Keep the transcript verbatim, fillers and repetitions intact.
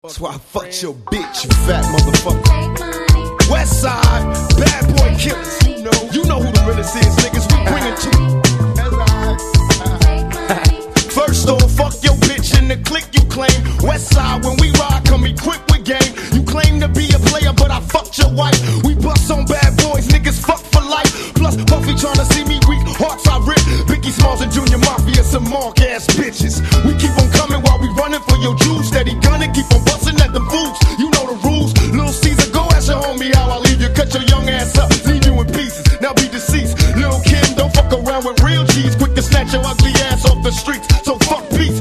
That's why I fucked your bitch, you fat motherfucker. West side, bad boy killers. You know, you know who the realest is, niggas. We bring it to. First off, fuck your bitch in the clique you claim. West side, when we ride, come equipped with game. You claim to be a player, but I fucked your wife. We bust on bad boys, niggas fuck for life. Plus, Puffy tryna see me weak, hearts I rip. Biggie Smalls and Junior Mafia, some mark ass bitches. We keep on coming while we running for your Jews. Steady gunning, keep on busting at them fools. You know the rules. Lil Caesar, go ask your homie how I leave you. Cut your young ass up, leave you in pieces. Now be deceased. Lil Kim, don't fuck around with real G's. Quick to snatch your ugly ass off the streets. So fuck peace.